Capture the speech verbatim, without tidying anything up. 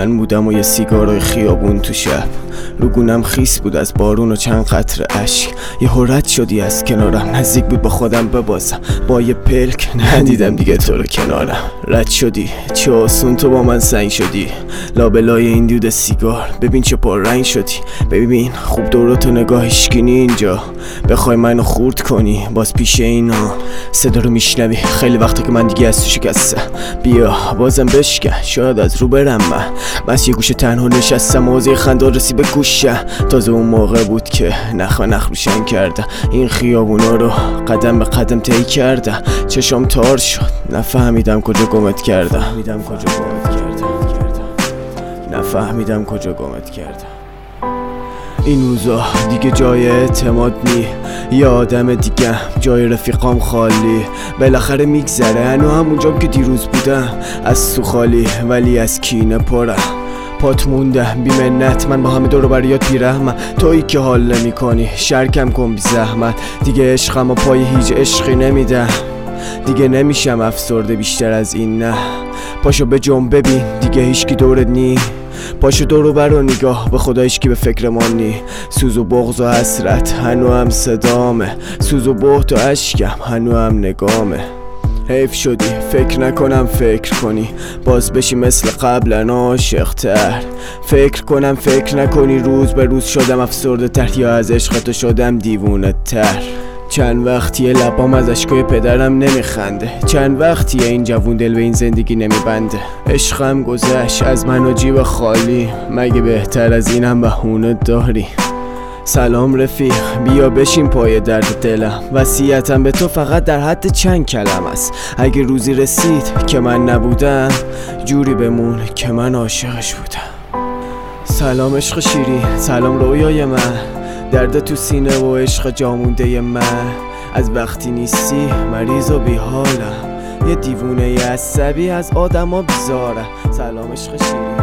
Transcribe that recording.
من بودم و یه سیگارای خیابون تو شب، روگونم خیس بود از بارون و چند قطره اشک. یه رد شدی از کنارم، نزدیک بود با خودم ببازم، با یه پلک ندیدم دیگه تو رو کنارم. رد شدی چه آسون تو با من سنگ شدی، لابلای این دود سیگار ببین چه پر رنگ شدی. ببین خوب دورتو نگاه اشکینی اینجا، بخوای منو خورد کنی باز پیش اینا. صدا رو میشنوی خیلی وقته که من دیگه از تو شکستم، بیا بازم بشکن شاید از رو برم. من بس یه گوشه تنها نشستم، موزه خنده رسی به گوشم. تازه اون موقع بود که نخ و نخ روشن کردم، این خیابونا رو قدم به قدم طی کردم. چشام تار شد نفهمیدم کجا گمت کردم، نفهمیدم کجا گمت کردم، نفهمیدم کجا گمت کردم. این روزا دیگه جای اعتماد نی، یه آدم دیگه جای رفیقام خالی. بالاخره میگذره هنو همونجام که دیروز بودم، از تو خالی ولی از کینه پرم. پات مونده بی منت، من با همه دور و بریات بی رحمت. تویی که حال نمی کنی شرکم کن بی زحمت، دیگه عشقم و پای هیچ عشقی نمیدم. دیگه نمیشم افسرده بیشتر از این نه، پاشو به جنب ببین دیگه هیچکی دورت نی. پاشو دورو برو نگاه به خدا هیچکی به فکر ما نی. سوز و بغض و حسرت هنو هم صدامه، سوز و بهت و اشکم هنو هم نگامه. حیف شدی فکر نکنم فکر کنی، باز بشی مثل قبلا عاشق تر. فکر کنم فکر نکنی، روز به روز شدم افسرده تر، یا از عشقتو شدم دیوونه تر. چند وقتیه لبام از اشکای پدرم نمیخنده، چند وقتیه این جوون دل به این زندگی نمیبنده. عشقم گذشت از من و جیب خالی، مگه بهتر از اینم بهونه داری؟ سلام رفیق بیا بشین پای درد دلم، وصیتم به تو فقط در حد چند کلم است. اگه روزی رسید که من نبودم، جوری بمون که من عاشقش بودم. سلام عشق شیرین، سلام رویای من، درد تو سینه و عشق جامونده من. از وقتی نیستی مریض و بیحالم، یه دیوونه عصبی از آدما بیزارم. سلام عشق شیرین.